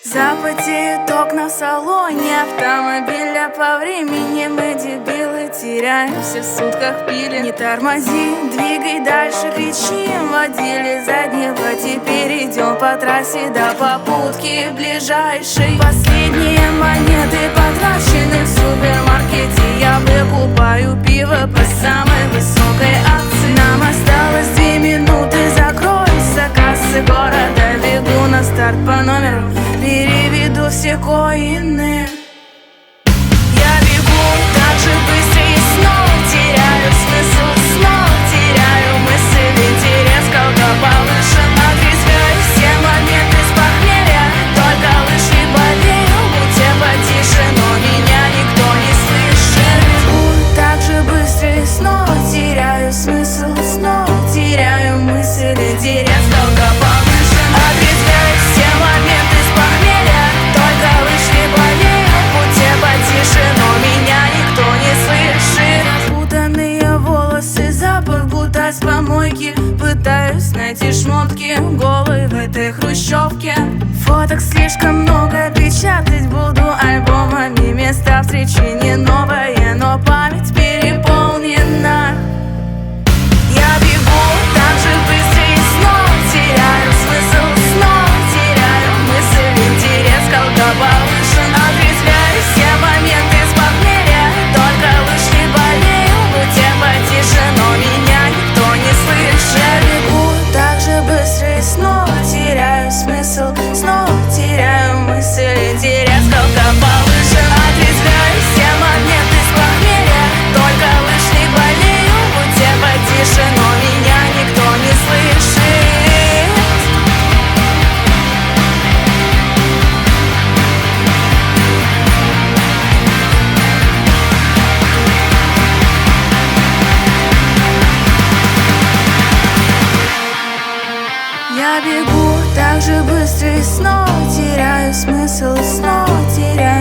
Запотеют окна в салоне автомобиля. По времени мы, дебилы, теряемся в сутках пили. Не тормози, двигай дальше, кричим водили заднего. Теперь идем по трассе до попутки ближайшей. Последние монеты потрачены в супермаркете. Я покупаю пиво по самой высокой акции. Нам осталось 2 минуты, закроются кассы города. Бегу на старт по номеру, переведу все коины. Я бегу так же быстро и снова теряю смысл, снова теряю мысль, интерес, колка повышен, отрезвляю все моменты с похмелья. Только лыжи болею, будьте потише, но меня никто не слышит. Бегу так же быстро и снова теряю смысл, снова теряю мысль, интерес, колка повышен, отрезвляю все моменты с похмелья. Только лыжи болею, будьте потише, но меня никто не слышит. Запутанные волосы, запах будто с помойки. Пытаюсь найти шмотки голой в этой хрущевке. Фоток слишком много, печатать буду альбомами. Места встречи не новое, но память переполнена. Я бегу так же быстро и снова теряю смысл, снова теряю мысль, интерес, колка повышен, отрезвляю все моменты с похмелья. Только лыжи болею, будьте потише, но меня никто не слышит. Я бегу так же быстро и снова теряю смысл, снова теряю мысль, интерес, колка повышен, отрезвляю все моменты с похмелья. Только лыжи болею, будьте потише, но меня никто не слышит. Я бегу так же быстро и снова теряю смысл, снова теряю